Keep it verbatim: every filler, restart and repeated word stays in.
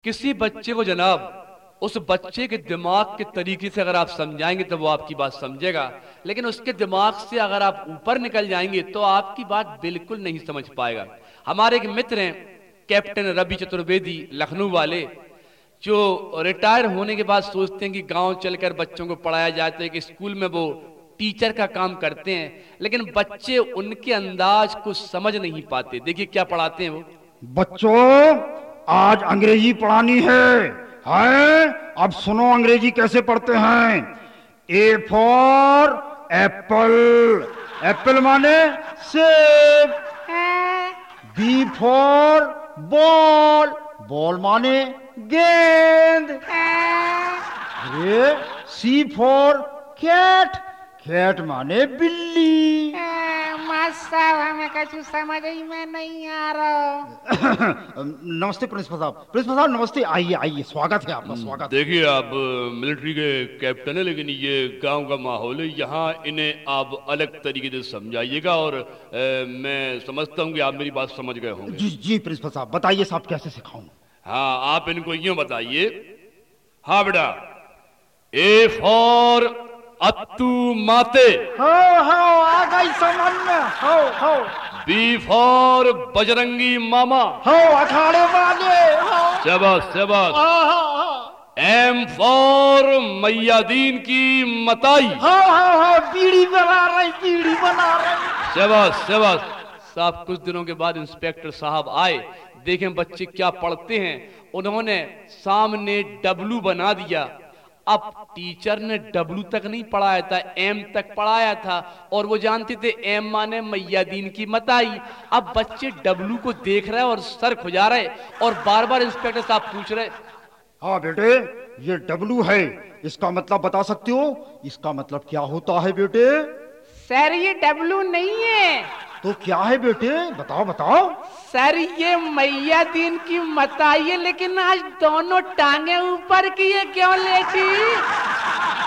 किसी बच्चे को जनाब उस बच्चे के दिमाग के तरीके से अगर आप समझाएंगे तो वो आपकी बात समझेगा, लेकिन उसके दिमाग से अगर आप ऊपर निकल जाएंगे तो आपकी बात बिल्कुल नहीं समझ पाएगा। हमारे एक मित्र हैं कैप्टन रवि चतुर्वेदी लखनऊ वाले, जो रिटायर होने के बाद सोचते हैं कि गांव चलकर बच्चों को पढ़ाया जाए, तो एक स्कूल में वो टीचर का काम करते हैं, लेकिन बच्चे उनके अंदाज को समझ नहीं पाते। देखिए क्या पढ़ाते हैं वो। बच्चों, आज अंग्रेजी पढ़ानी है हैं? अब सुनो अंग्रेजी कैसे पढ़ते हैं। ए फॉर एप्पल, एप्पल माने सेब। बी फॉर बॉल, बॉल माने गेंद। अरे सी फॉर कैट, कैट माने बिल्ली। हमें कछु समझ ही में नहीं आ रहा। नमस्ते प्रिंसिपल साहब, प्रिंसिपल साहब नमस्ते, आइए आइए, स्वागत है आपका, स्वागत। देखिए आप मिलिट्री के कैप्टन है, लेकिन ये गांव का माहौल है, यहाँ इन्हें आप अलग तरीके से समझाइएगा और ए, मैं समझता हूँ कि आप मेरी बात समझ गए होंगे। जी जी प्रिंसिपल साहब, बताइए साहब कैसे सिखाऊं। हाँ, आप इनको यूं बताइए। हाँ बेटा, ए फॉर अत्तू माते, हो हो आ गई समझ में, हो हो। बी फॉर बजरंगी मामा, हो अखाड़े वाले, हो। शाबाश शाबाश। हाँ हाँ हाँ। एम फॉर मैयादीन की मताई, हाँ हाँ हाँ, बीड़ी बना रही, बीड़ी बना रही। शाबाश शाबाश। साहब कुछ दिनों के बाद इंस्पेक्टर साहब आए, देखें बच्चे क्या पढ़ते हैं। उन्होंने सामने डब्लू बना दिया। अब टीचर ने डब्लू तक नहीं पढ़ाया था, एम तक पढ़ाया था, और वो जानते थे एम माने मैयादीन की मताई। अब बच्चे डब्लू को देख रहे और सर खुजा रहे और बार बार इंस्पेक्टर साहब पूछ रहे। हाँ बेटे, ये डब्लू है, इसका मतलब बता सकते हो? इसका मतलब क्या होता है बेटे? सर ये डब्लू नहीं है। तो क्या है बेटे, बताओ बताओ। सर ये मैया दीन की मताई है, लेकिन आज दोनों टांगे ऊपर की है, क्यों लेटी?